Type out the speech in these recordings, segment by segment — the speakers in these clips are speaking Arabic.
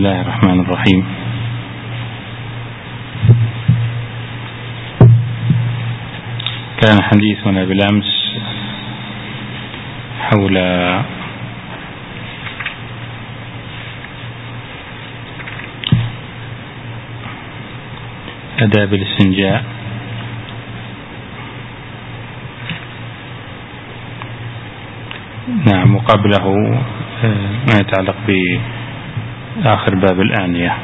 الله الرحمن الرحيم. كان حديثنا بالأمس حول آداب الاستنجاء، نعم، وقبله ما يتعلق بآخر باب الآنية.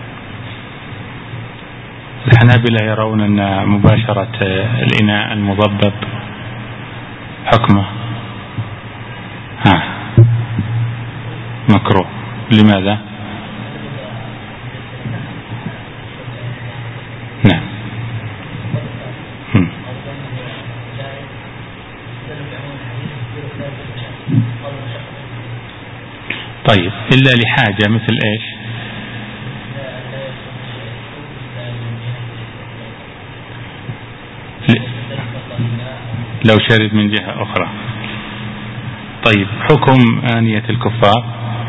الحنابلة يرون أن مباشرة الإناء المضبب حكمه مكروه. لماذا؟ نعم. طيب، إلا لحاجة مثل إيش؟ لو شرب من جهة أخرى. طيب، حكم آنية الكفار؟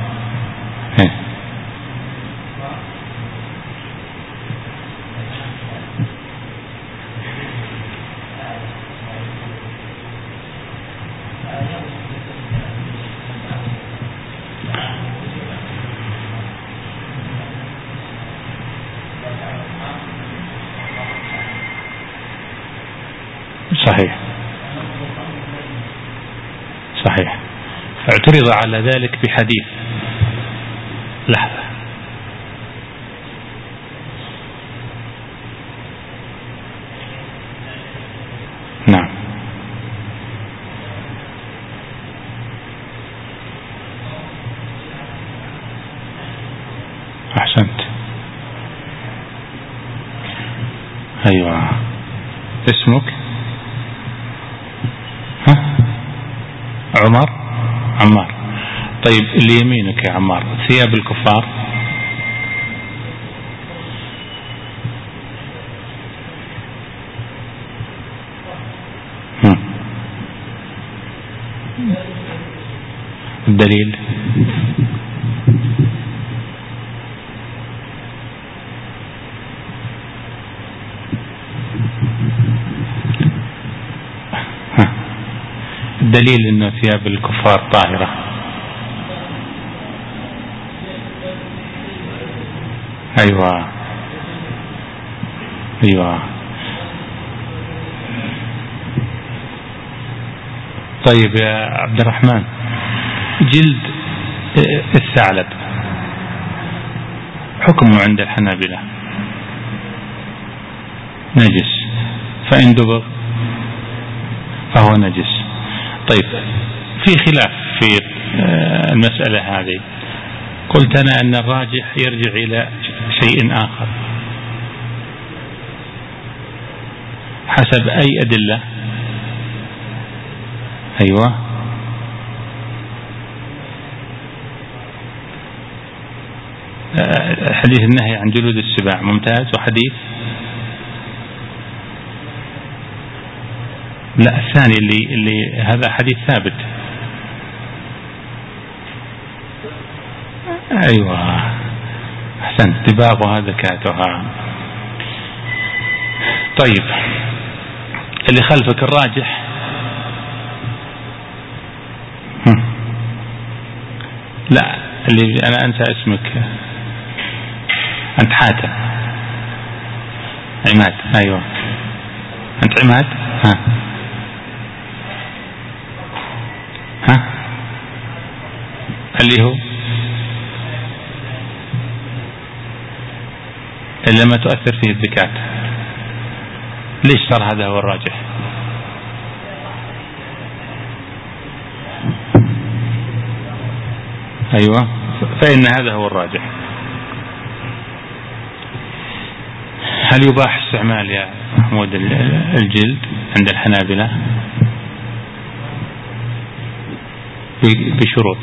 صحيح. اعترض على ذلك بحديث. لحظة. نعم. أحسنت. أيوة. اسمك؟ عمار. طيب، اللي يمينك يا عمار ثياب الكفار؟ الدليل؟ الدليل أن ثياب الكفار طاهرة. أيوة. طيب يا عبد الرحمن، جلد الثعلب حكمه عند الحنابلة نجس، فإن دبغ فهو نجس. طيب، في خلاف في المسألة هذه. قلت أنا أن الراجح يرجع إلى شيء آخر. حسب أي أدلة؟ أيوة. حديث النهي عن جلود السباع ممتاز. وحديث لا، الثاني اللي هذا حديث ثابت. أيوة، أحسنت، دباغها ذكاتها. طيب، اللي خلفك الراجح. لا، اللي أنا أنسى اسمك. أنت حاتم. عماد. أيوة، أنت عماد. اللي هو اللي ما تؤثر فيه الذكاء. ليش صار هذا هو الراجح؟ أيوة، فإن هذا هو الراجح. هل يباح استعمال يا محمود الجلد عند الحنابلة؟ بشروط.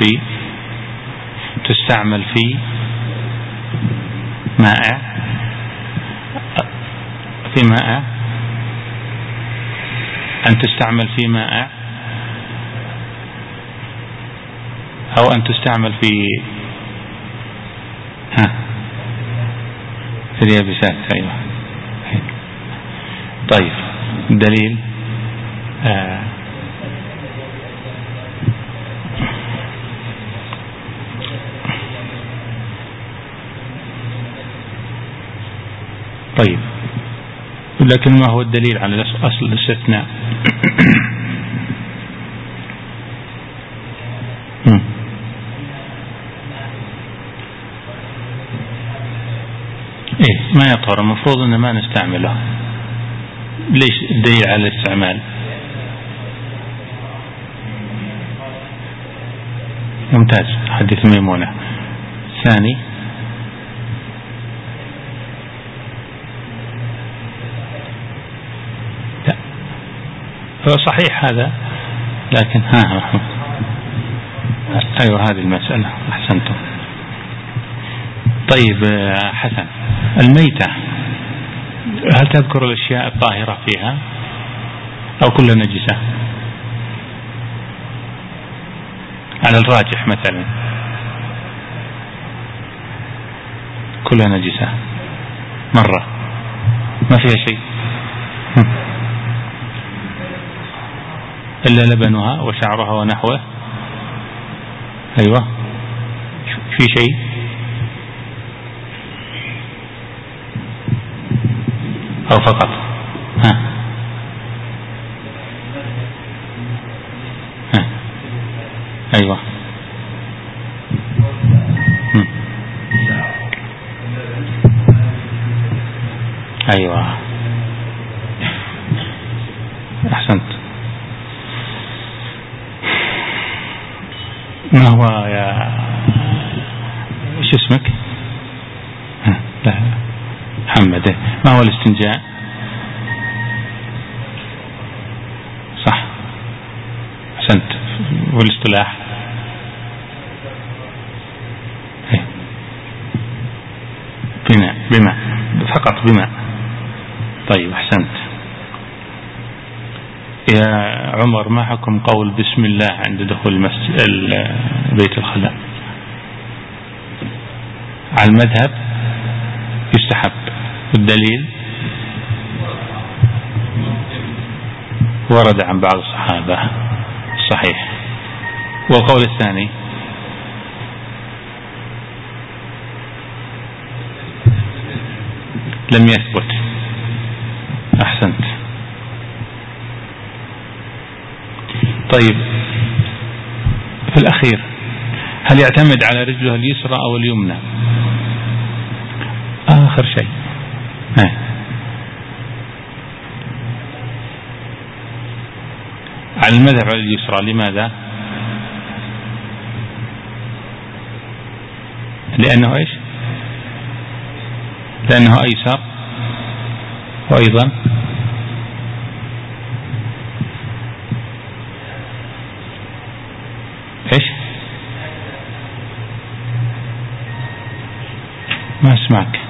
تستعمل في مائع في مائع، أن تستعمل في مائع أو أن تستعمل في اليابسات. أيوة. طيب دليل طيب، لكن ما هو الدليل على أصل الاستثناء؟ ما يطهر، المفروض أن ما نستعمله. ليش الدليل على الاستعمال؟ ممتاز، حديث ميمونة. ثاني، لا هو صحيح هذا، لكن أيوة هذه المسألة، أحسنتم. طيب حسن، الميتة هل تذكر الأشياء الطاهرة فيها أو كل نجسة؟ على الراجح مثلا كل نجسة مرة ما فيها شيء إلا لبنها وشعرها ونحوه. أيوة، في شيء أو فقط؟ أيوة. أيوة أحسنت. ما هو يا شو اسمك؟ لا محمد. ما هو الاستنجاء؟ صح، أحسنت. والاصطلاح؟ بماء فقط، بماء. طيب أحسنت. يا عمر، ما حكم قول بسم الله عند دخول بيت الخلاء؟ على المذهب يستحب، والدليل ورد عن بعض الصحابة، صحيح. والقول الثاني لم يثبت. أحسنت. طيب في الأخير، هل يعتمد على رجله اليسرى أو اليمنى؟ آخر شيء على المذهب على اليسرى. لماذا؟ لأنه إيش؟ لأنه أيسر، وأيضا إيش؟ ما أسمعك.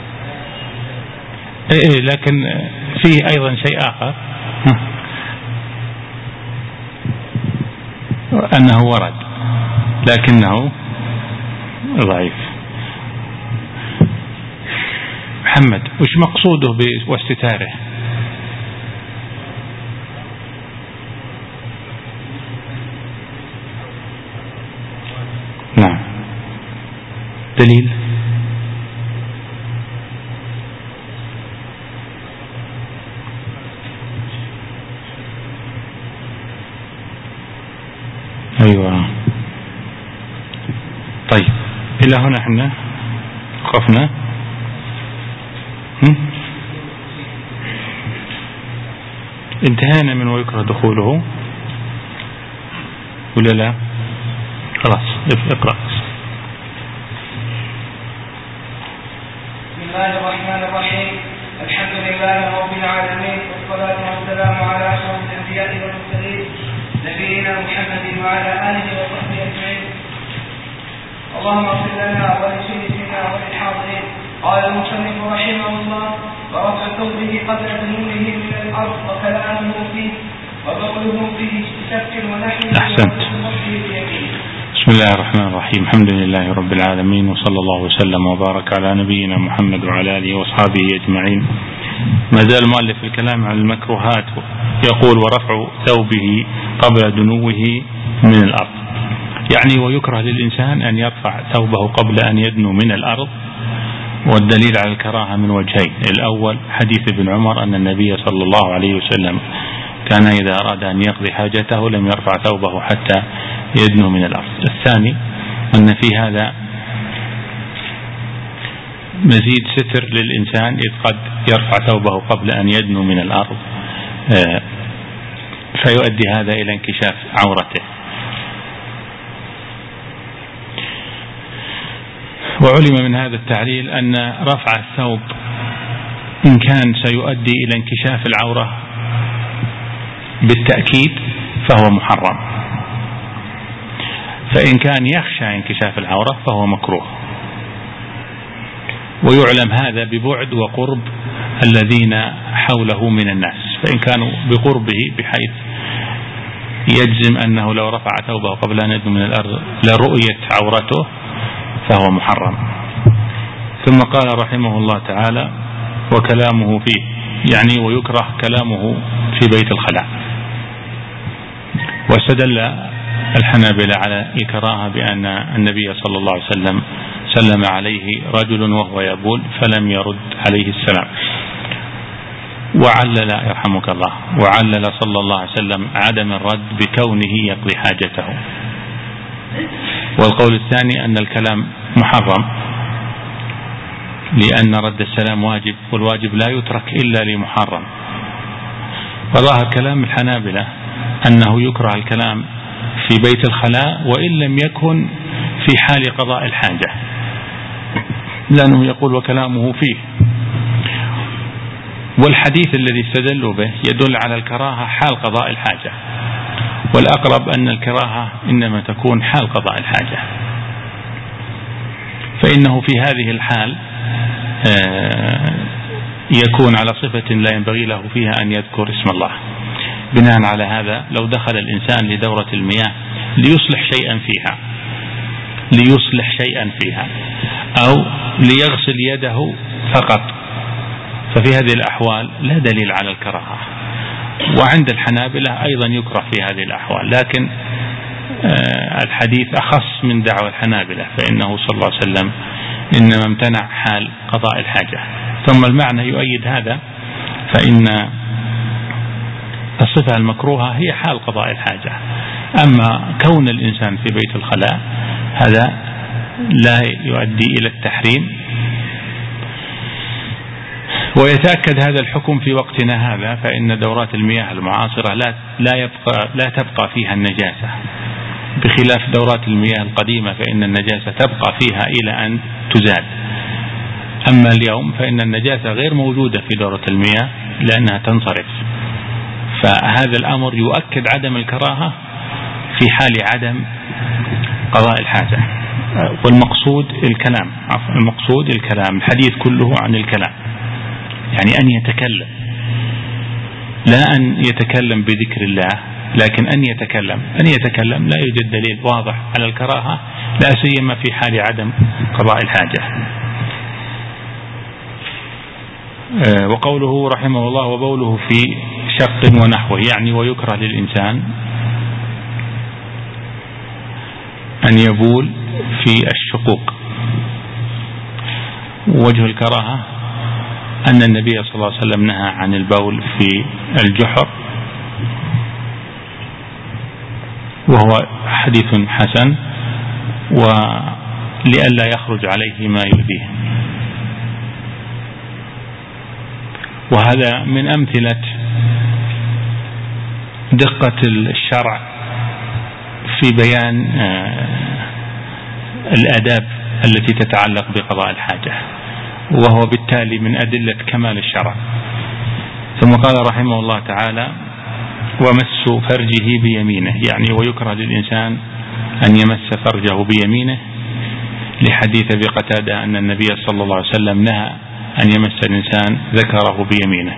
إيه لكن فيه أيضا شيء آخر، أنه ورد لكنه ضعيف. محمد، وش مقصوده واستتاره؟ نعم، دليل؟ أيوة. طيب إلى هنا احنا وقفنا. انتهينا من ويكره دخوله ولا لا؟ خلاص اقرأ. بسم الله الرحمن الرحيم. الحمد لله رب العالمين، والصلاة والسلام على أشرف الأنبياء والمرسلين نبينا محمد وعلى آله وصحبه أجمعين. اللهم اغفر لنا ولشيخنا وللحاضرين. قال المصنف رحمه الله: ورفع ثوبه قبل دنوه من الأرض وكلامه فيه وبوله فيه بشك ونحوه. أحسنت. بسم الله الرحمن الرحيم. الحمد لله رب العالمين، وصلى الله وسلم وبارك على نبينا محمد وعلى آله وأصحابه أجمعين. ما زال المؤلف في الكلام عن المكروهات، يقول: ورفع ثوبه قبل دنوه من الأرض، يعني ويكره للإنسان أن يرفع ثوبه قبل أن يدنو من الأرض. والدليل على الكراهة من وجهين: الأول حديث ابن عمر أن النبي صلى الله عليه وسلم كان إذا أراد أن يقضي حاجته لم يرفع ثوبه حتى يدنو من الأرض. الثاني أن في هذا مزيد ستر للإنسان، إذ قد يرفع ثوبه قبل أن يدنو من الأرض فيؤدي هذا إلى انكشاف عورته. وعلم من هذا التعليل أن رفع الثوب إن كان سيؤدي إلى انكشاف العورة بالتأكيد فهو محرم، فإن كان يخشى انكشاف العورة فهو مكروه. ويعلم هذا ببعد وقرب الذين حوله من الناس، فإن كانوا بقربه بحيث يجزم أنه لو رفع ثوبه قبل أن يدنو من الأرض لرؤية عورته فهو محرم. ثم قال رحمه الله تعالى: وكلامه فيه، يعني ويكره كلامه في بيت الخلاء. واستدل الحنابلة على الكراهة بأن النبي صلى الله عليه وسلم سلم عليه رجل وهو يبول فلم يرد عليه السلام، وعلل يرحمك الله وعلل صلى الله عليه وسلم عدم الرد بكونه يقضي حاجته. والقول الثاني أن الكلام محرم لأن رد السلام واجب، والواجب لا يترك إلا لمحرم. وظاهر كلام الحنابلة أنه يكره الكلام في بيت الخلاء وإن لم يكن في حال قضاء الحاجة، لأنه يقول وكلامه فيه. والحديث الذي استدلوا به يدل على الكراهة حال قضاء الحاجة، والأقرب أن الكراهة إنما تكون حال قضاء الحاجة، فإنه في هذه الحال يكون على صفة لا ينبغي له فيها أن يذكر اسم الله. بناء على هذا لو دخل الإنسان لدورة المياه ليصلح شيئا فيها أو ليغسل يده فقط، ففي هذه الأحوال لا دليل على الكراهة. وعند الحنابلة أيضا يكره في هذه الأحوال، لكن الحديث أخص من دعوى الحنابلة، فإنه صلى الله عليه وسلم إنما امتنع حال قضاء الحاجة. ثم المعنى يؤيد هذا، فإن الصفة المكروهة هي حال قضاء الحاجة، أما كون الإنسان في بيت الخلاء هذا لا يؤدي إلى التحريم. ويتأكد هذا الحكم في وقتنا هذا، فإن دورات المياه المعاصرة لا تبقى فيها النجاسة، بخلاف دورات المياه القديمة فإن النجاسة تبقى فيها إلى أن تزال. أما اليوم فإن النجاسة غير موجودة في دورة المياه لأنها تنصرف، فهذا الأمر يؤكد عدم الكراهة في حال عدم قضاء الحاجة. والمقصود الكلام، الحديث كله عن الكلام، يعني أن يتكلم، لا أن يتكلم بذكر الله، لكن أن يتكلم لا يوجد دليل واضح على الكراهة، لا سيما في حال عدم قضاء الحاجة. وقوله رحمه الله: وبوله في شق ونحوه، يعني ويكره للإنسان أن يبول في الشقوق. وجه الكراهة أن النبي صلى الله عليه وسلم نهى عن البول في الجحر، وهو حديث حسن، ولئلا يخرج عليه ما يؤذيه. وهذا من أمثلة دقة الشرع في بيان الآداب التي تتعلق بقضاء الحاجة، وهو بالتالي من أدلة كمال الشرع. ثم قال رحمه الله تعالى: ومس فرجه بيمينه، يعني ويكره للإنسان أن يمس فرجه بيمينه لحديث أبي قتادة أن النبي صلى الله عليه وسلم نهى أن يمس الإنسان ذكره بيمينه.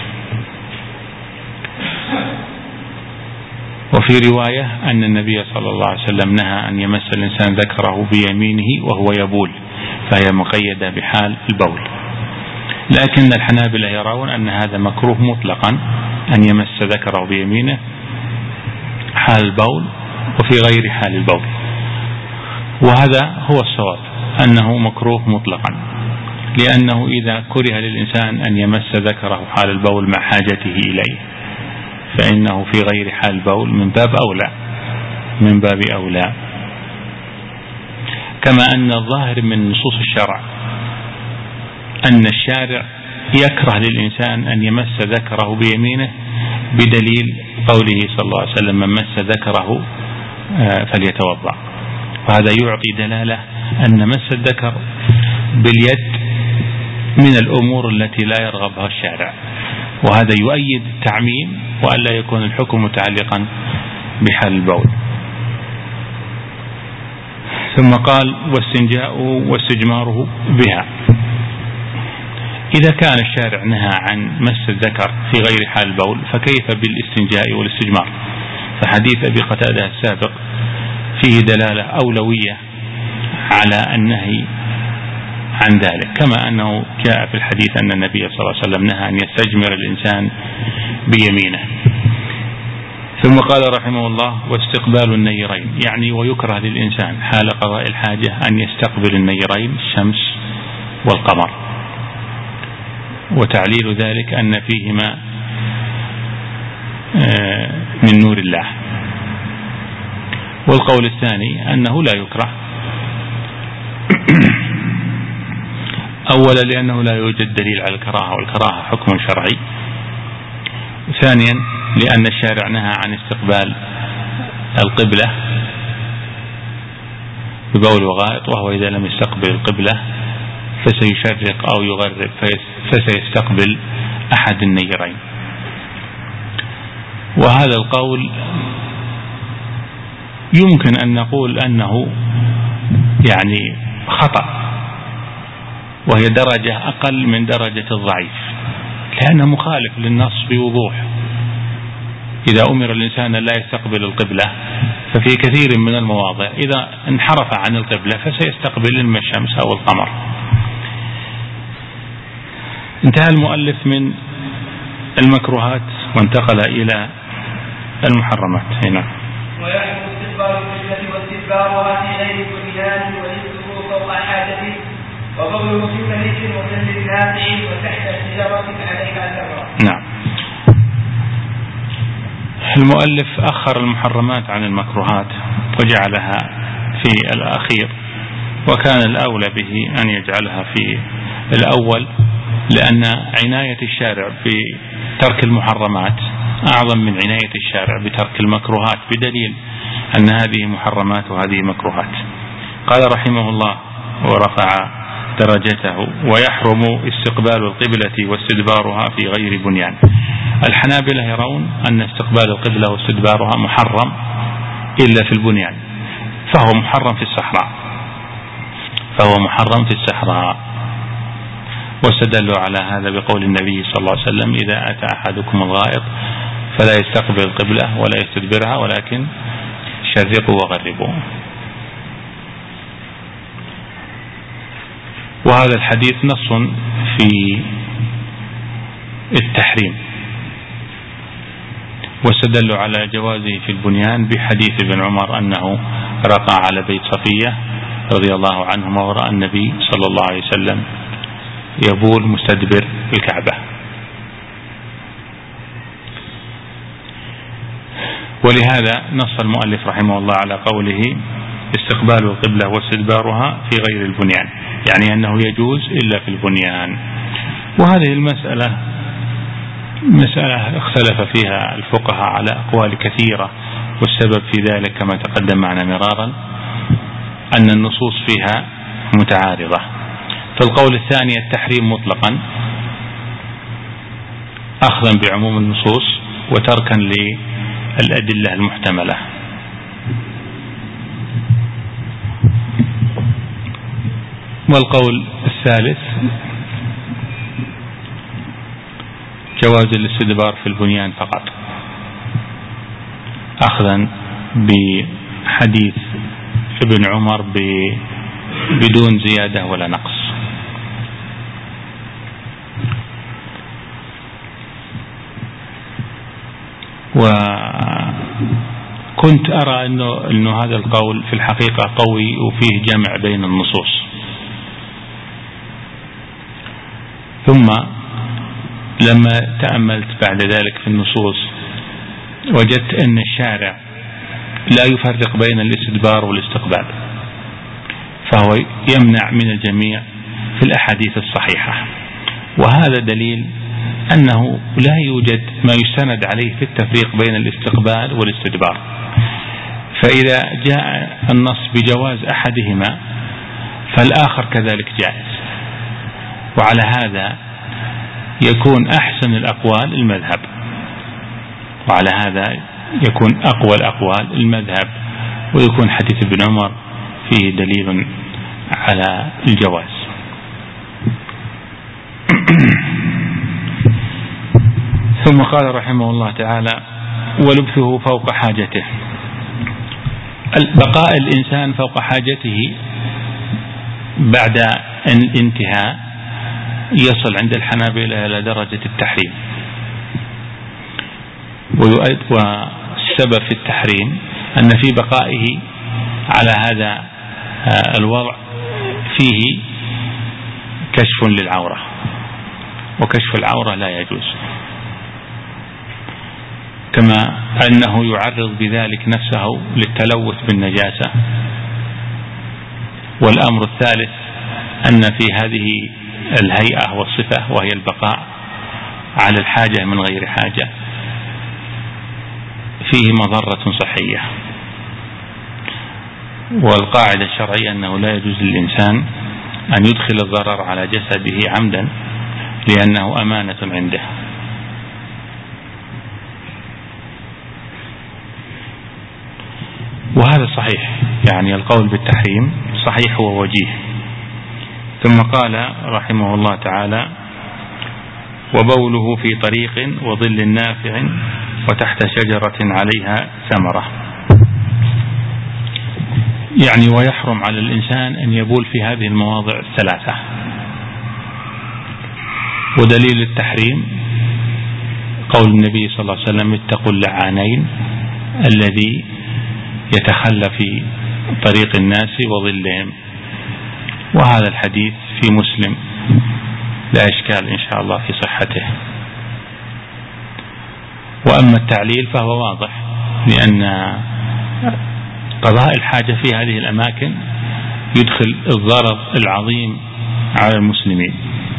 وفي رواية أن النبي صلى الله عليه وسلم نهى أن يمس الإنسان ذكره بيمينه وهو يبول، فهي مقيدة بحال البول. لكن الحنابلة يرون أن هذا مكروه مطلقا، أن يمس ذكره بيمينه حال البول وفي غير حال البول، وهذا هو الصواب أنه مكروه مطلقا، لأنه إذا كره للإنسان أن يمس ذكره حال البول مع حاجته إليه فإنه في غير حال البول من باب أولى. كما أن الظاهر من نصوص الشرع أن الشارع يكره للإنسان أن يمس ذكره بيمينه بدليل قوله صلى الله عليه وسلم من مس ذكره فليتوضأ. وهذا يعطي دلالة أن مس الذكر باليد من الأمور التي لا يرغبها الشارع، وهذا يؤيد التعميم وألا يكون الحكم متعلقا بحال البول. ثم قال واستنجاء واستجماره بها. إذا كان الشارع نهى عن مس الذكر في غير حال البول فكيف بالاستنجاء والاستجمار؟ فحديث أبي قتادة السابق فيه دلالة أولوية على النهي عن ذلك، كما أنه جاء في الحديث أن النبي صلى الله عليه وسلم نهى أن يستجمر الإنسان بيمينه. ثم قال رحمه الله واستقبال النيرين، يعني ويكره للإنسان حال قضاء الحاجة أن يستقبل النيرين الشمس والقمر، وتعليل ذلك أن فيهما من نور الله. والقول الثاني أنه لا يكره، أولا لأنه لا يوجد دليل على الكراهة، والكراهة حكم شرعي. ثانيا لأن الشارع نهى عن استقبال القبلة ببول وغائط، وهو إذا لم يستقبل القبلة فسيشرق أو يغرب فسيستقبل أحد النيرين. وهذا القول يمكن أن نقول أنه يعني خطأ، وهي درجة أقل من درجة الضعيف، لأنه مخالف للنص بوضوح. إذا أمر الإنسان لا يستقبل القبلة ففي كثير من المواضع إذا انحرف عن القبلة فسيستقبل إما الشمس أو القمر. انتهى المؤلف من المكروهات وانتقل إلى المحرمات هنا. ويحرم استقبال القبلة واستدبارها في غير البنيان والسلوك فوق حاجته وقوله في ملك وجنب نافع وتحت الشجرة عليها ثمرة. نعم. المؤلف أخر المحرمات عن المكروهات وجعلها في الأخير، وكان الأولى به أن يجعلها في الأول، لأن عناية الشارع بترك المحرمات أعظم من عناية الشارع بترك المكروهات، بدليل أن هذه محرمات وهذه مكروهات. قال رحمه الله ورفع درجته ويحرم استقبال القبلة واستدبارها في غير بنيان. الحنابلة يرون أن استقبال القبلة واستدبارها محرم إلا في البنيان، فهو محرم في الصحراء، واستدلوا على هذا بقول النبي صلى الله عليه وسلم إذا أتى أحدكم الغائط فلا يستقبل القبلة ولا يستدبرها ولكن شرقوا وغربوا. وهذا الحديث نص في التحريم، واستدلوا على جوازه في البنيان بحديث ابن عمر أنه رقى على بيت صفية رضي الله عنهما ورأى النبي صلى الله عليه وسلم يبول مستدبر الكعبة. ولهذا نص المؤلف رحمه الله على قوله استقبال القبلة واستدبارها في غير البنيان، يعني أنه يجوز إلا في البنيان. وهذه المسألة مسألة اختلف فيها الفقهاء على أقوال كثيرة، والسبب في ذلك كما تقدم معنا مرارا أن النصوص فيها متعارضة. فالقول الثاني التحريم مطلقا أخذا بعموم النصوص وتركا للأدلة المحتملة. والقول الثالث جواز الاستدبار في البنيان فقط، أخذا بحديث ابن عمر بدون زيادة ولا نقص. وكنت أرى أنه هذا القول في الحقيقة قوي وفيه جمع بين النصوص، ثم لما تأملت بعد ذلك في النصوص وجدت أن الشارع لا يفرق بين الاستدبار والاستقبال، فهو يمنع من الجميع في الأحاديث الصحيحة، وهذا دليل أنه لا يوجد ما يستند عليه في التفريق بين الاستقبال والاستدبار. فإذا جاء النص بجواز أحدهما فالآخر كذلك جائز، وعلى هذا يكون أحسن الأقوال المذهب، وعلى هذا يكون أقوى الأقوال المذهب، ويكون حديث ابن عمر فيه دليل على الجواز. ثم قال رحمه الله تعالى: ولبثه فوق حاجته. بقاء الإنسان فوق حاجته بعد الانتهاء يصل عند الحنابلة إلى درجة التحريم، والسبب في التحريم أن في بقائه على هذا الوضع فيه كشف للعورة، وكشف العورة لا يجوز، كما أنه يعرض بذلك نفسه للتلوث بالنجاسة. والأمر الثالث أن في هذه الهيئة والصفة وهي البقاء على الحاجة من غير حاجة فيه مضرة صحية، والقاعدة الشرعية أنه لا يجوز للإنسان أن يدخل الضرر على جسده عمدا لأنه أمانة عنده. وهذا صحيح، يعني القول بالتحريم صحيح ووجيه. ثم قال رحمه الله تعالى: وبوله في طريق وظل نافع وتحت شجرة عليها ثمرة. يعني ويحرم على الإنسان أن يبول في هذه المواضع الثلاثة. ودليل التحريم قول النبي صلى الله عليه وسلم: اتقوا اللعانين الذي يتخلى في طريق الناس وظلهم. وهذا الحديث في مسلم لا إشكال إن شاء الله في صحته. وأما التعليل فهو واضح، لأن قضاء الحاجة في هذه الأماكن يدخل الضرر العظيم على المسلمين.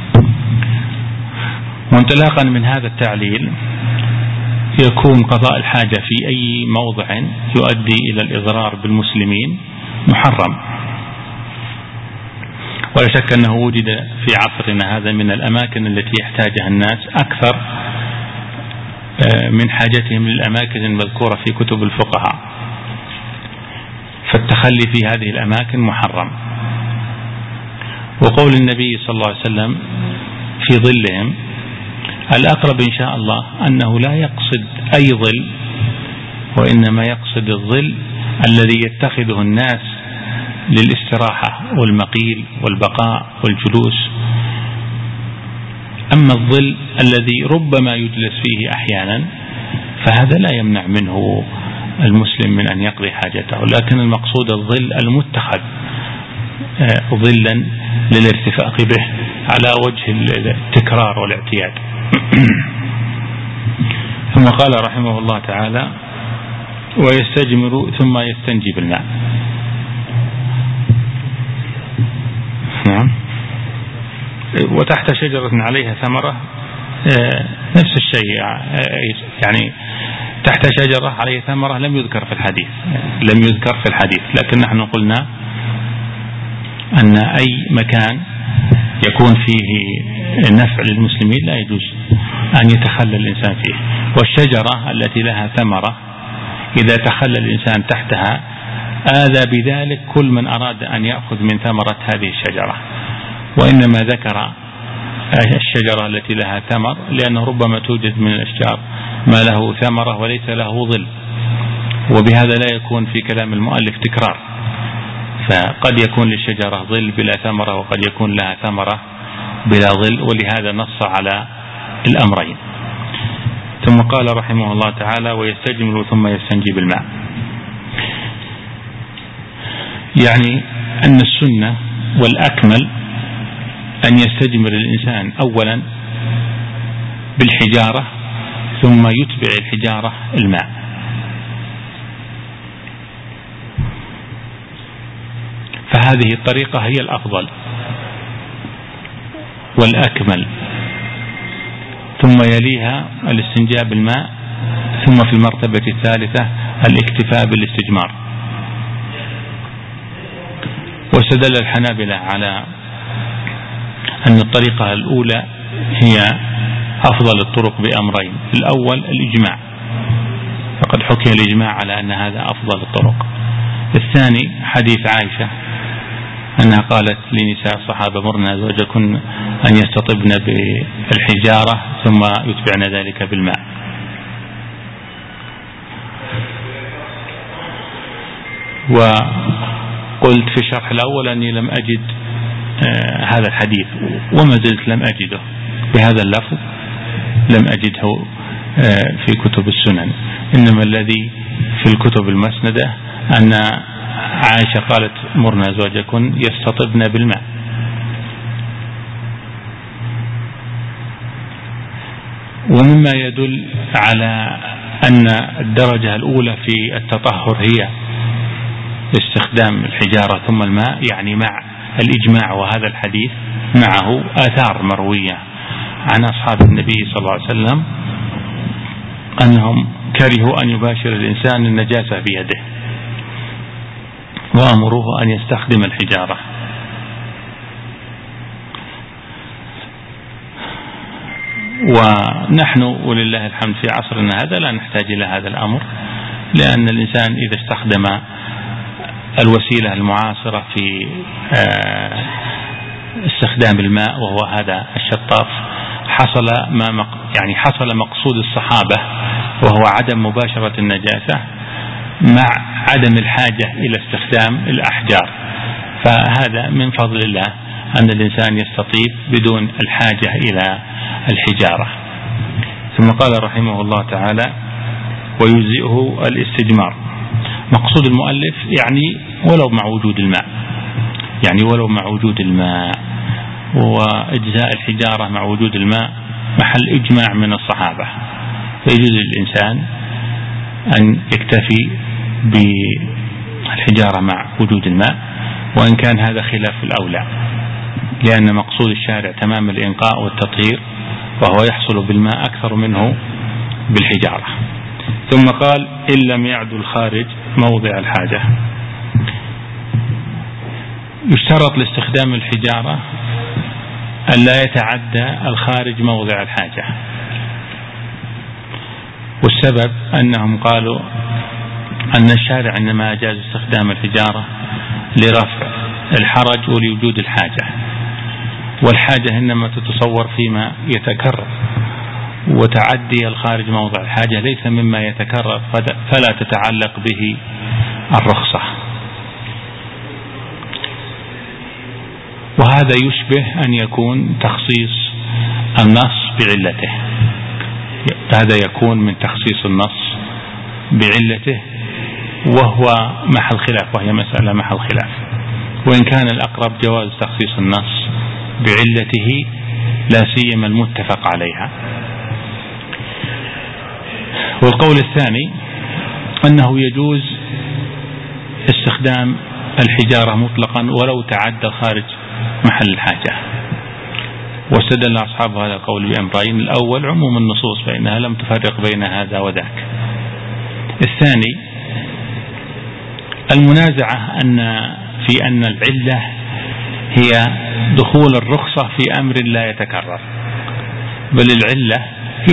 وانطلاقا من هذا التعليل يكون قضاء الحاجة في أي موضع يؤدي إلى الإضرار بالمسلمين محرم. ولا شك أنه وجد في عصرنا هذا من الأماكن التي يحتاجها الناس أكثر من حاجتهم للأماكن المذكورة في كتب الفقهاء، فالتخلي في هذه الأماكن محرم. وقول النبي صلى الله عليه وسلم في ظلهم، الأقرب إن شاء الله أنه لا يقصد أي ظل، وإنما يقصد الظل الذي يتخذه الناس للاستراحة والمقيل والبقاء والجلوس. أما الظل الذي ربما يجلس فيه أحيانا فهذا لا يمنع منه المسلم من أن يقضي حاجته، لكن المقصود الظل المتخذ ظلا للارتفاق به على وجه التكرار والاعتياد. ثم قال رحمه الله تعالى: ويستجمر ثم يستنجي بالماء. نعم. وتحت شجرة عليها ثمرة نفس الشيء، يعني تحت شجرة عليها ثمرة لم يذكر في الحديث، لكن نحن قلنا أن أي مكان يكون فيه نفع للمسلمين لا يجوز أن يتخلى الإنسان فيه. والشجرة التي لها ثمرة إذا تخلى الإنسان تحتها آذى بذلك كل من أراد أن يأخذ من ثمرة هذه الشجرة، وإنما ذكر الشجرة التي لها ثمر لأنه ربما توجد من الأشجار ما له ثمرة وليس له ظل، وبهذا لا يكون في كلام المؤلف تكرار، فقد يكون للشجرة ظل بلا ثمرة وقد يكون لها ثمرة بلا ظل، ولهذا نص على الأمرين. ثم قال رحمه الله تعالى: ويستجمل ثم يستنجي بالماء. يعني أن السنة والأكمل أن يستجمل الإنسان أولا بالحجارة ثم يتبع الحجارة الماء. فهذه الطريقة هي الأفضل والأكمل، ثم يليها الاستنجاء بالماء، ثم في المرتبة الثالثة الاكتفاء بالاستجمار. واستدل الحنابلة على أن الطريقة الأولى هي أفضل الطرق بأمرين: الأول الإجماع، فقد حكي الإجماع على أن هذا أفضل الطرق. الثاني حديث عائشة أنها قالت لنساء الصحابة: مرنا زوجكن أن يستطبن بالحجارة ثم يتبعن ذلك بالماء. وقلت في الشرح الأول أني لم أجد هذا الحديث وما زلت لم أجده بهذا اللفظ، لم أجده في كتب السنن، إنما الذي في الكتب المسندة أن عائشة قالت: مرنا زوجكن يستطبن بالماء. ومما يدل على أن الدرجة الأولى في التطهر هي استخدام الحجارة ثم الماء، يعني مع الإجماع، وهذا الحديث معه آثار مروية عن أصحاب النبي صلى الله عليه وسلم أنهم كرهوا أن يباشر الإنسان النجاسة بيده وأمروه أن يستخدم الحجارة. ونحن ولله الحمد في عصرنا هذا لا نحتاج إلى هذا الأمر، لأن الإنسان إذا استخدم الوسيلة المعاصرة في استخدام الماء وهو هذا الشطاف حصل مقصود الصحابة، وهو عدم مباشرة النجاسة مع عدم الحاجة إلى استخدام الأحجار. فهذا من فضل الله أن الإنسان يستطيب بدون الحاجة إلى الحجارة. ثم قال رحمه الله تعالى: ويجزئه الاستجمار. مقصود المؤلف يعني ولو مع وجود الماء، وإجزاء الحجارة مع وجود الماء محل إجماع من الصحابة، فيجوز للإنسان أن يكتفي بالحجارة مع وجود الماء، وإن كان هذا خلاف الأولى، لأن مقصود الشارع تمام الإنقاء والتطهير، وهو يحصل بالماء أكثر منه بالحجارة. ثم قال: إن لم يعد الخارج موضع الحاجة. يشترط لاستخدام الحجارة أن لا يتعدى الخارج موضع الحاجة، والسبب أنهم قالوا أن الشارع إنما أجاز استخدام الحجارة لرفع الحرج ولوجود الحاجة، والحاجة إنما تتصور فيما يتكرر، وتعدي الخارج موضع الحاجة ليس مما يتكرر فلا تتعلق به الرخصة. وهذا يشبه أن يكون تخصيص النص بعلته، هذا يكون من تخصيص النص بعلته، وهو محل خلاف، وهي مسألة محل خلاف. وإن كان الأقرب جواز تخصيص النص بعلته، لا سيما المتفق عليها. والقول الثاني أنه يجوز استخدام الحجارة مطلقا ولو تعدى خارج محل الحاجة، واستدل أصحاب هذا القول بأمرين: الأول عموم النصوص فإنها لم تفرق بين هذا وذاك. الثاني المنازعة في أن العلة هي دخول الرخصة في أمر لا يتكرر، بل العلة هي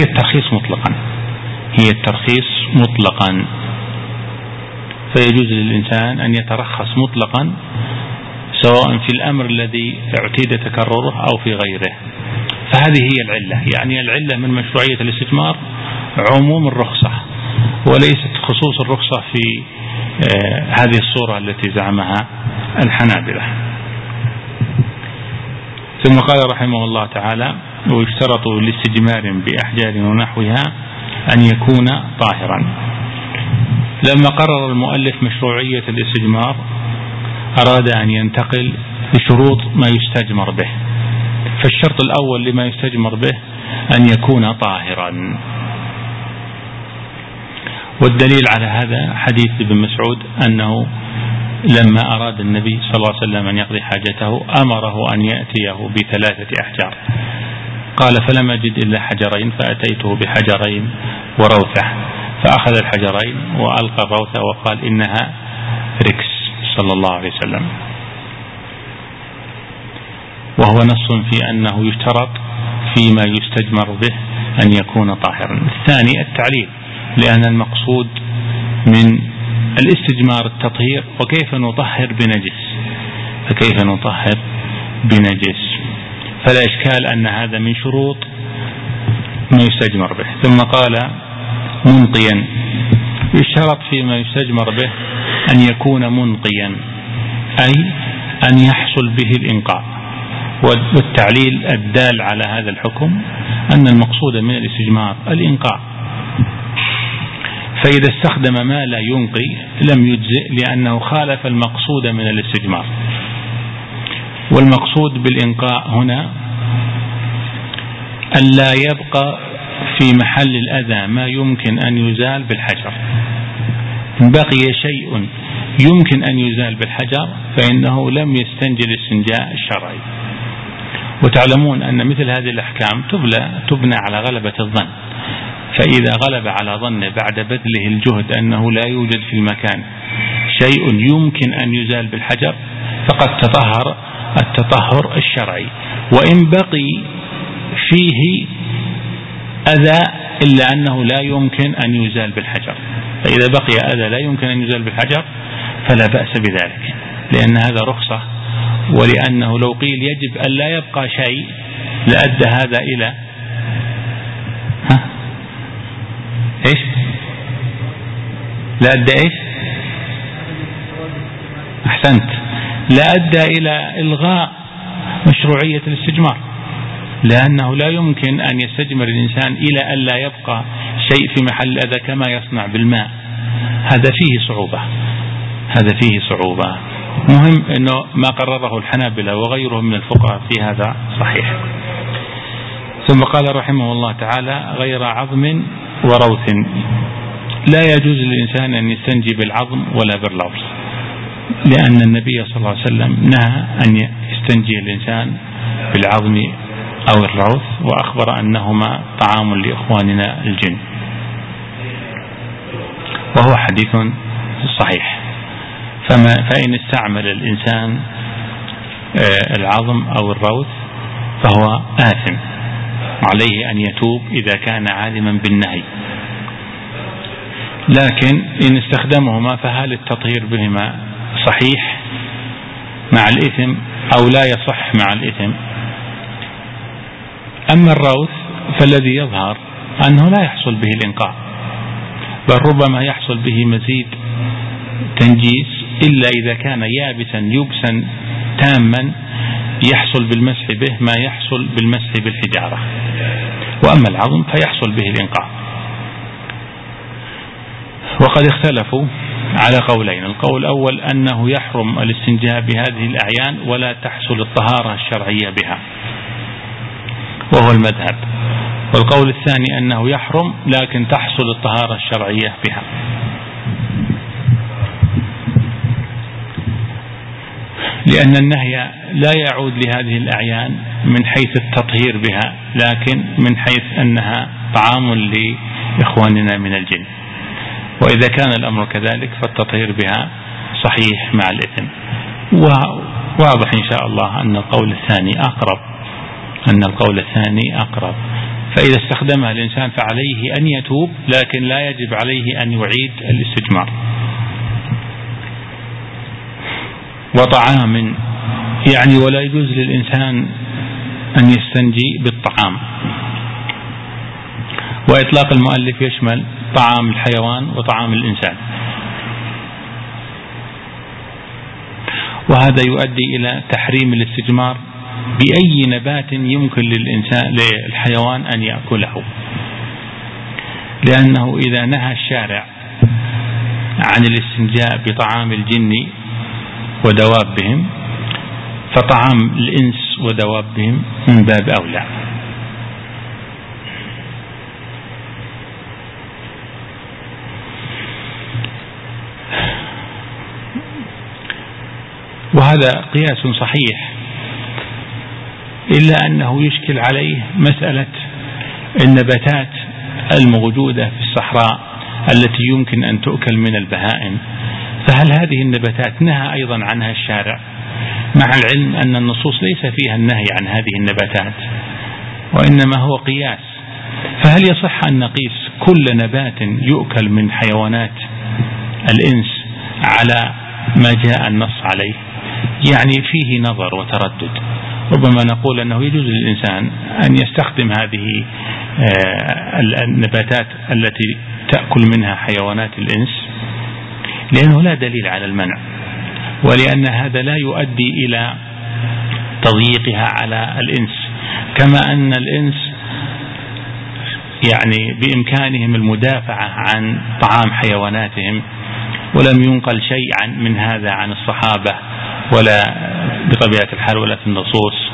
الترخيص مطلقا، فيجوز للإنسان أن يترخص مطلقا سواء في الأمر الذي اعتيد تكرره أو في غيره. فهذه هي العلة، يعني العلة من مشروعية الاستثمار عموم الرخصة وليست خصوص الرخصة في هذه الصورة التي زعمها الحنابلة. ثم قال رحمه الله تعالى: ويشترط لاستجمار بأحجار ونحوها أن يكون طاهرا. لما قرر المؤلف مشروعية الاستجمار أراد أن ينتقل لشروط ما يستجمر به. فالشرط الأول لما يستجمر به أن يكون طاهرا، والدليل على هذا حديث ابن مسعود أنه لما أراد النبي صلى الله عليه وسلم أن يقضي حاجته أمره أن يأتيه ب3 أحجار، قال: فلم أجد إلا حجرين فأتيته بحجرين وروثة، فأخذ الحجرين وألقى الروثة وقال: إنها ركس، صلى الله عليه وسلم. وهو نص في أنه يشترط فيما يستجمر به أن يكون طاهرا. الثاني التعليل، لأن المقصود من الاستجمار التطهير، وكيف نطهر بنجس، فكيف نطهر بنجس، فلا إشكال أن هذا من شروط ما يستجمر به. ثم قال: منقيا، يشترط فيما يستجمر به أن يكون منقيا، أي أن يحصل به الإنقاء. والتعليل الدال على هذا الحكم أن المقصود من الاستجمار الإنقاء، فإذا استخدم ما لا ينقي لم يجزئ، لأنه خالف المقصود من الاستجمار. والمقصود بالإنقاء هنا أن لا يبقى في محل الأذى ما يمكن أن يزال بالحجر. إن بقي شيء يمكن أن يزال بالحجر فإنه لم يستنجل الاستنجاء الشرعي. وتعلمون أن مثل هذه الأحكام تبنى على غلبة الظن، فإذا غلب على ظن بعد بذله الجهد أنه لا يوجد في المكان شيء يمكن أن يزال بالحجر فقد تطهر التطهر الشرعي. وإن بقي فيه أذى إلا أنه لا يمكن أن يزال بالحجر، فإذا بقي أذى لا يمكن أن يزال بالحجر فلا بأس بذلك، لأن هذا رخصة. ولأنه لو قيل يجب أن لا يبقى شيء لأدى هذا إلى إيش؟ لأدى إيش؟ أحسنت، لأدى إلى إلغاء مشروعية الاستجمار، لأنه لا يمكن أن يستجمر الإنسان إلى أن لا يبقى شيء في محل الأذى كما يصنع بالماء. هذا فيه صعوبة. مهم أنه ما قرره الحنابلة وغيرهم من الفقهاء في هذا صحيح. ثم قال رحمه الله تعالى: غير عظم وروث، لا يجوز للإنسان أن يستنجي بالعظم ولا بالروث، لأن النبي صلى الله عليه وسلم نهى أن يستنجي الإنسان بالعظم أو الروث، وأخبر أنهما طعام لإخواننا الجن، وهو حديث صحيح. فإن استعمل الإنسان العظم أو الروث فهو آثم، عليه أن يتوب إذا كان عالما بالنهي. لكن إن استخدمهما فهل التطهير بهما صحيح مع الإثم أو لا يصح مع الإثم؟ أما الروث فالذي يظهر أنه لا يحصل به الإنقاء، بل ربما يحصل به مزيد تنجيس، إلا إذا كان يابسا يبسا تاما يحصل بالمسح به ما يحصل بالمسح بالحجارة. وأما العظم فيحصل به الإنقاء. وقد اختلفوا على قولين: القول الأول أنه يحرم الاستنجاء بهذه الأعيان ولا تحصل الطهارة الشرعية بها، وهو المذهب. والقول الثاني أنه يحرم لكن تحصل الطهارة الشرعية بها. لأن النهي لا يعود لهذه الأعيان من حيث التطهير بها، لكن من حيث أنها طعام لإخواننا من الجن. وإذا كان الأمر كذلك فالتطهير بها صحيح مع الإثم. وواضح إن شاء الله أن القول الثاني أقرب. فإذا استخدمها الإنسان فعليه أن يتوب، لكن لا يجب عليه أن يعيد الاستجمار. وطعام يعني ولا يجوز للإنسان أن يستنجي بالطعام. وإطلاق المؤلف يشمل طعام الحيوان وطعام الإنسان، وهذا يؤدي إلى تحريم الاستجمار بأي نبات يمكن للحيوان أن يأكله، لأنه إذا نهى الشارع عن الاستنجاء بطعام الجن ودوابهم فطعام الإنس ودوابهم من باب أولى. وهذا قياس صحيح، إلا أنه يشكل عليه مسألة النباتات الموجودة في الصحراء التي يمكن أن تؤكل من البهائم، فهل هذه النباتات نهى أيضا عنها الشارع، مع العلم أن النصوص ليس فيها النهي عن هذه النباتات وإنما هو قياس؟ فهل يصح أن نقيس كل نبات يؤكل من حيوانات الإنس على ما جاء النص عليه؟ يعني فيه نظر وتردد. ربما نقول أنه يجوز للإنسان أن يستخدم هذه النباتات التي تأكل منها حيوانات الإنس لأنه لا دليل على المنع، ولأن هذا لا يؤدي إلى تضييقها على الإنس، كما أن الإنس يعني بإمكانهم المدافعة عن طعام حيواناتهم، ولم ينقل شيء من هذا عن الصحابة ولا بطبيعة الحال ولا في النصوص.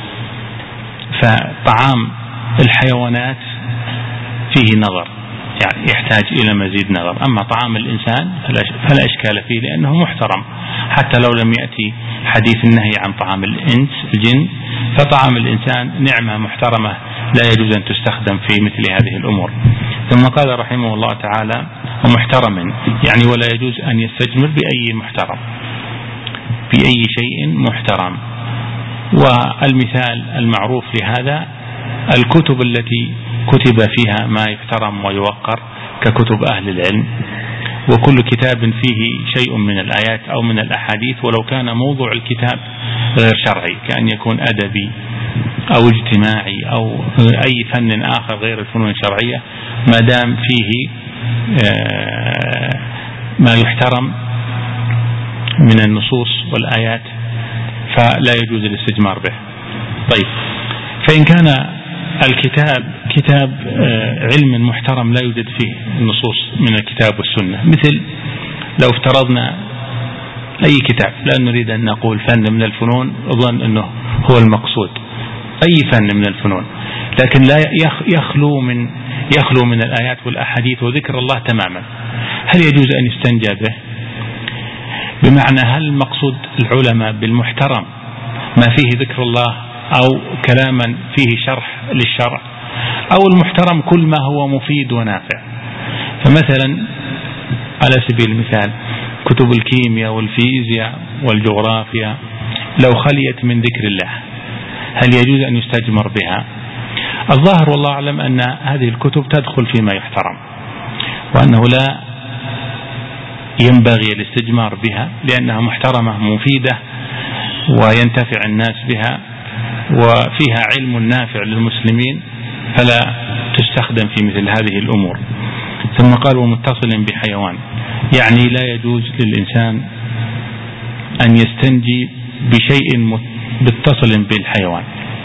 فطعام الحيوانات فيه نظر، يعني يحتاج إلى مزيد نظر. أما طعام الإنسان فلا إشكال فيه لأنه محترم، حتى لو لم يأتي حديث النهي عن طعام الجن، فطعام الإنسان نعمة محترمة لا يجوز أن تستخدم في مثل هذه الأمور. ثم قال رحمه الله تعالى ومحترم، يعني ولا يجوز أن يستجمر بأي محترم، بأي شيء محترم. والمثال المعروف لهذا الكتب التي كتب فيها ما يحترم ويوقر ككتب أهل العلم، وكل كتاب فيه شيء من الآيات أو من الأحاديث ولو كان موضوع الكتاب غير شرعي، كأن يكون أدبي أو اجتماعي أو أي فن آخر غير الفنون الشرعية، ما دام فيه ما يحترم من النصوص والآيات فلا يجوز الاستجمار به. طيب، فإن كان الكتاب كتاب علم محترم لا يوجد فيه النصوص من الكتاب والسنة، مثل لو افترضنا أي كتاب، لا نريد أن نقول فن من الفنون، أظن أنه هو المقصود، أي فن من الفنون، لكن لا يخلو من الآيات والأحاديث وذكر الله تماما، هل يجوز أن يستنجى به؟ بمعنى هل المقصود العلماء بالمحترم ما فيه ذكر الله أو كلاما فيه شرح للشرع، أو المحترم كل ما هو مفيد ونافع؟ فمثلا على سبيل المثال كتب الكيمياء والفيزياء والجغرافيا لو خليت من ذكر الله هل يجوز أن يستجمر بها؟ الظاهر والله أعلم أن هذه الكتب تدخل فيما يحترم، وأنه لا ينبغي الاستجمار بها لأنها محترمة مفيدة وينتفع الناس بها وفيها علم نافع للمسلمين، فلا تستخدم في مثل هذه الأمور. ثم قال ومتصل بحيوان، يعني لا يجوز للإنسان أن يستنجي بشيء متصل بالحيوان،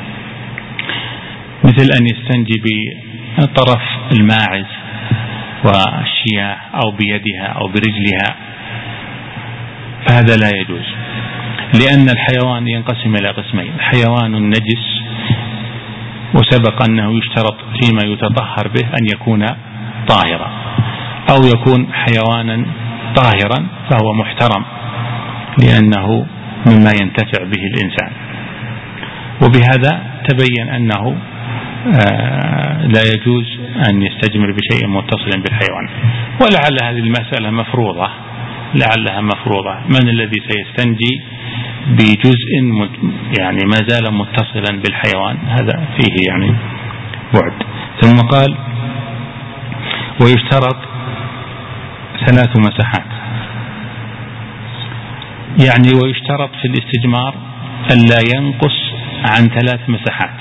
مثل أن يستنجي بطرف الماعز والشياه أو بيدها أو برجلها، فهذا لا يجوز، لأن الحيوان ينقسم إلى قسمين: حيوان نجس، وسبق أنه يشترط فيما يتطهر به أن يكون طاهرا، أو يكون حيوانا طاهرا فهو محترم لأنه مما ينتفع به الإنسان. وبهذا تبين أنه لا يجوز أن يستجمر بشيء متصل بالحيوان. ولعل هذه المسألة مفروضة، لعلها مفروضة، من الذي سيستنجي بجزء يعني ما زال متصلا بالحيوان؟ هذا فيه يعني بعد. ثم قال ويشترط 3 مسحات، يعني ويشترط في الاستجمار ألا ينقص عن 3 مسحات،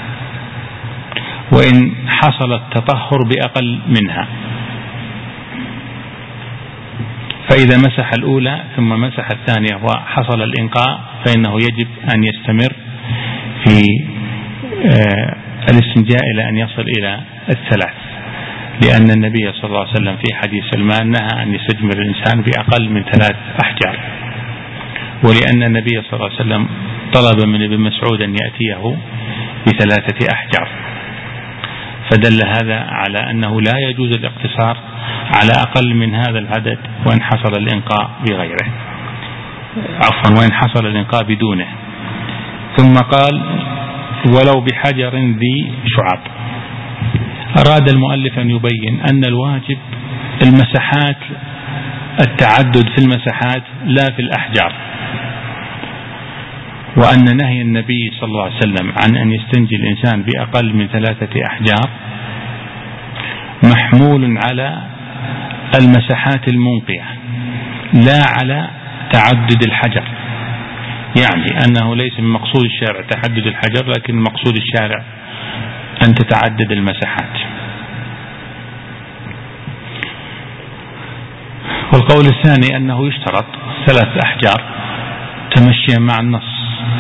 وإن حصل التطهر بأقل منها. فإذا مسح الأولى ثم مسح الثانية وحصل الإنقاء فإنه يجب أن يستمر في الاستنجاء إلى أن يصل إلى 3، لأن النبي صلى الله عليه وسلم في حديث سلمان نهى أن يستجمر الإنسان بأقل من 3 أحجار، ولأن النبي صلى الله عليه وسلم طلب من ابن مسعود أن يأتيه ب3 أحجار، فدل هذا على أنه لا يجوز الاقتصار على أقل من هذا العدد وإن حصل الإنقاء بغيره، وإن حصل الإنقاء بدونه. ثم قال ولو بحجر ذي شعاب. أراد المؤلف أن يبين أن الواجب المسحات، التعدد في المسحات لا في الأحجار، وأن نهي النبي صلى الله عليه وسلم عن أن يستنجي الإنسان بأقل من 3 أحجار محمول على المسحات المنقية لا على تعدد الحجر، يعني أنه ليس من مقصود الشارع تعدد الحجر، لكن مقصود الشارع أن تتعدد المسحات. والقول الثاني أنه يشترط 3 أحجار تمشيا مع النص،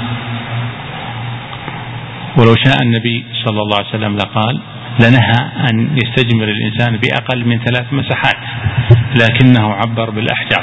ولو شاء النبي صلى الله عليه وسلم لقال لنهى أن يستجمر الإنسان بأقل من 3 مسحات، لكنه عبر بالأحجار،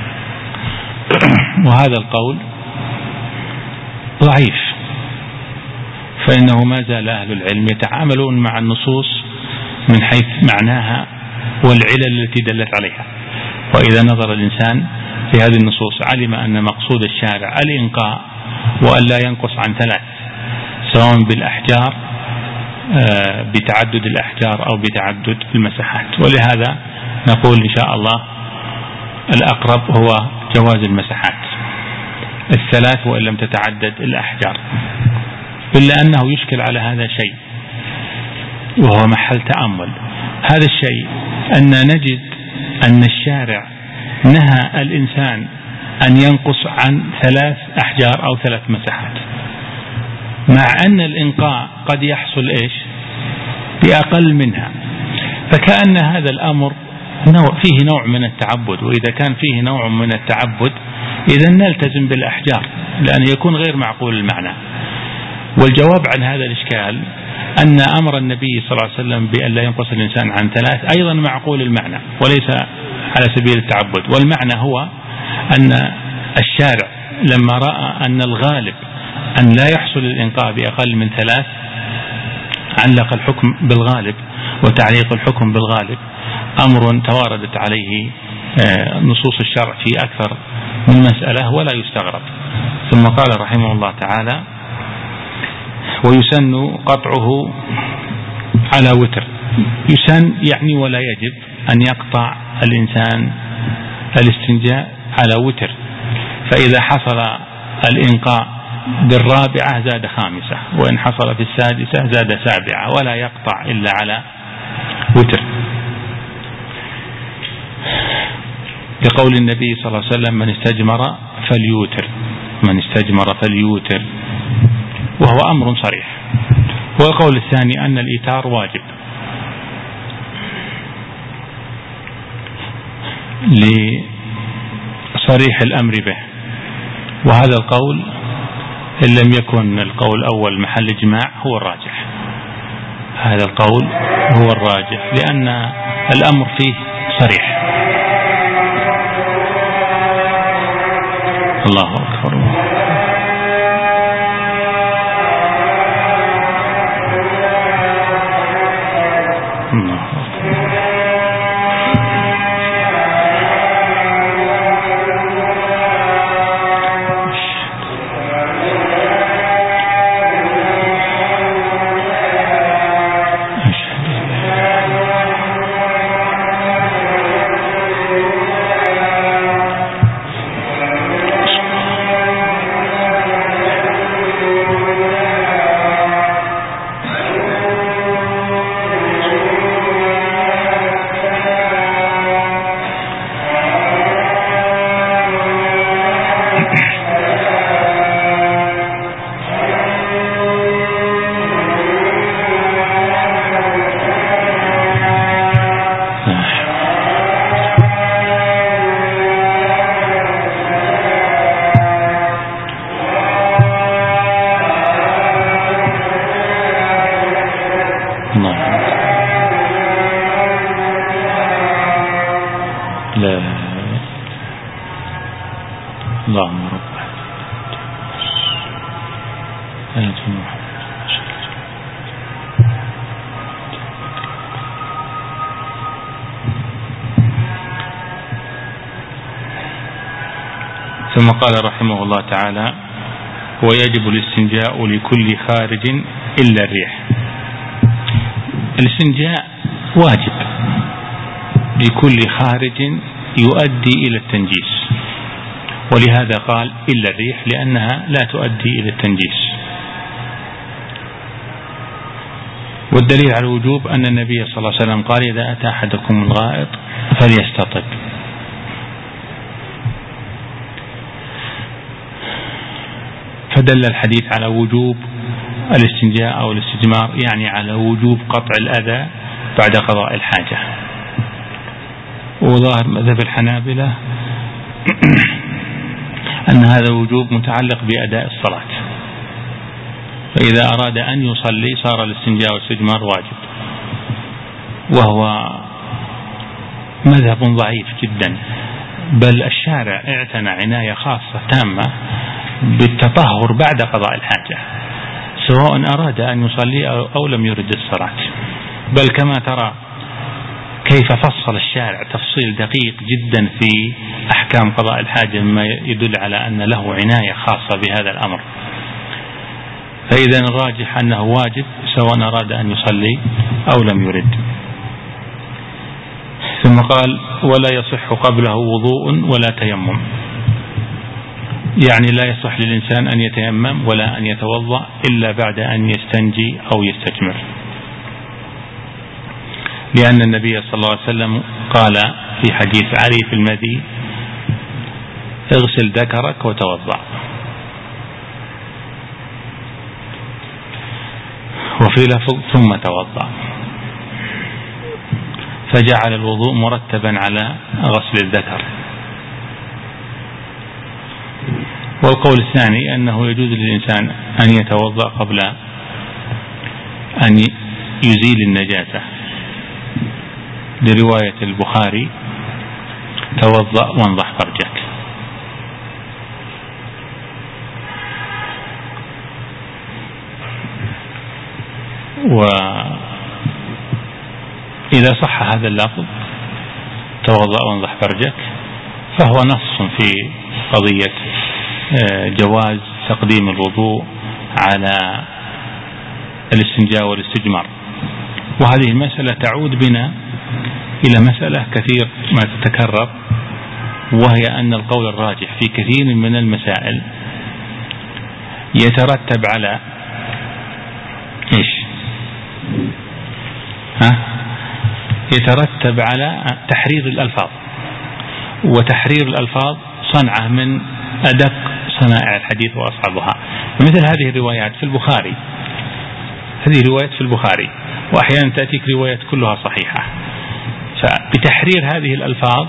وهذا القول ضعيف، فإنه ما زال أهل العلم يتعاملون مع النصوص من حيث معناها والعلل التي دلت عليها. وإذا نظر الإنسان في هذه النصوص علم أن مقصود الشارع الإنقاء وأن لا ينقص عن 3، سواء بالأحجار بتعدد الأحجار أو بتعدد المساحات. ولهذا نقول إن شاء الله الأقرب هو جواز المساحات 3 وإن لم تتعدد الأحجار، إلا أنه يشكل على هذا شيء وهو محل تأمل. هذا الشيء أن نجد أن الشارع نهى الإنسان أن ينقص عن 3 أحجار أو 3 مساحات، مع أن الإنقاء قد يحصل بأقل منها، فكأن هذا الأمر فيه نوع من التعبد، وإذا كان فيه نوع من التعبد إذا نلتزم بالأحجار، لأن يكون غير معقول المعنى. والجواب عن هذا الإشكال أن أمر النبي صلى الله عليه وسلم بأن لا ينقص الإنسان عن 3 أيضا معقول المعنى وليس على سبيل التعبد. والمعنى هو أن الشارع لما رأى أن الغالب أن لا يحصل الإنقاء بأقل من 3 علق الحكم بالغالب، وتعليق الحكم بالغالب أمر تواردت عليه نصوص الشرع في أكثر من مسألة ولا يستغرب. ثم قال رحمه الله تعالى ويسن قطعه على وتر. يسن يعني ولا يجب أن يقطع الإنسان الاستنجاء على وتر، فإذا حصل الإنقاء بالرابعة زاد 5، وإن حصل في السادسة زاد 7، ولا يقطع إلا على وتر، لقول النبي صلى الله عليه وسلم من استجمر فليوتر، من استجمر فليوتر، وهو أمر صريح. والقول الثاني أن الإيتار واجب لصريح الأمر به، وهذا القول إن لم يكن القول الأول محل إجماع هو الراجح، هذا القول هو الراجح لأن الأمر فيه صريح. الله أكبر. ثم قال رحمه الله تعالى: ويجب الاستنجاء لكل خارج إلا الريح. الاستنجاء واجب لكل خارج يؤدي إلى التنجيس، ولهذا قال إلا الريح، لأنها لا تؤدي إلى التنجيس. والدليل على الوجوب أن النبي صلى الله عليه وسلم قال: إذا أتى أحدكم الغائط فليستطب. فدل الحديث على وجوب الاستنجاء أو الاستجمار، يعني على وجوب قطع الأذى بعد قضاء الحاجة. وظاهر مذهب الحنابلة أن هذا الوجوب متعلق بأداء الصلاة، فإذا أراد أن يصلي صار الاستنجاء والاستجمار واجب، وهو مذهب ضعيف جدا، بل الشارع اعتنى عناية خاصة تامة بالتطهر بعد قضاء الحاجة، سواء أراد أن يصلي أو لم يرد الصلاة. بل كما ترى كيف فصل الشارع تفصيل دقيق جدا في أحكام قضاء الحاجة، مما يدل على أن له عناية خاصة بهذا الأمر. فإذا الراجح أنه واجب سواء أراد أن يصلي أو لم يرد. ثم قال: ولا يصح قبله وضوء ولا تيمم، يعني لا يصح للإنسان أن يتيمم ولا أن يتوضأ إلا بعد أن يستنجي أو يستجمر، لأن النبي صلى الله عليه وسلم قال في حديث علي في المذي: اغسل ذكرك وتوضأ. وفي لفظ: ثم توضأ، فجعل الوضوء مرتبا على غسل الذكر. والقول الثاني أنه يجوز للإنسان أن يتوضأ قبل أن يزيل النجاسة، لرواية البخاري: توضأ وانضح فرجك. وإذا صح هذا اللفظ توضأ وانضح فرجك فهو نص في قضية جواز تقديم الوضوء على الاستنجاء والاستجمار. وهذه المسألة تعود بنا إلى مسألة كثير ما تتكرر، وهي أن القول الراجح في كثير من المسائل يترتب على إيش؟ يترتب على تحرير الألفاظ، وتحرير الألفاظ صنعة من أدق صنائع الحديث وأصحابها. مثل هذه الروايات في البخاري، هذه روايات في البخاري، وأحيانا تأتيك روايات كلها صحيحة، فبتحرير هذه الألفاظ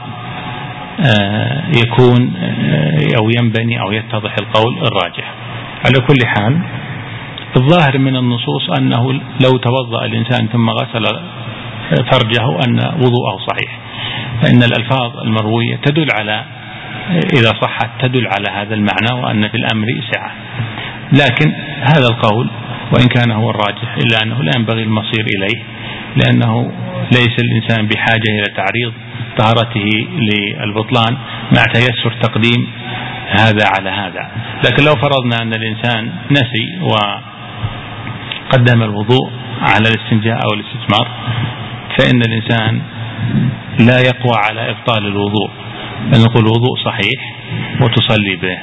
يكون أو ينبني أو يتضح القول الراجح. على كل حال الظاهر من النصوص أنه لو توضأ الإنسان ثم غسل فرجه أن وضوءه صحيح، فإن الألفاظ المروية تدل على، إذا صحت تدل على هذا المعنى، وأن في الأمر سعة. لكن هذا القول وإن كان هو الراجح إلا أنه لا ينبغي المصير إليه، لأنه ليس الإنسان بحاجة إلى تعريض طهارته للبطلان مع تيسر تقديم هذا على هذا. لكن لو فرضنا أن الإنسان نسي وقدم الوضوء على الاستنجاء أو الاستجمار، فإن الإنسان لا يقوى على إبطال الوضوء، بل نقول الوضوء صحيح وتصلي به.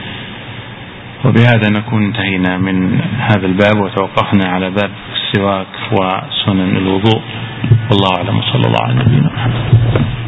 وبهذا نكون انتهينا من هذا الباب، وتوقفنا على باب السواك وسنن الوضوء. والله أعلم، صلى الله على نبينا محمد.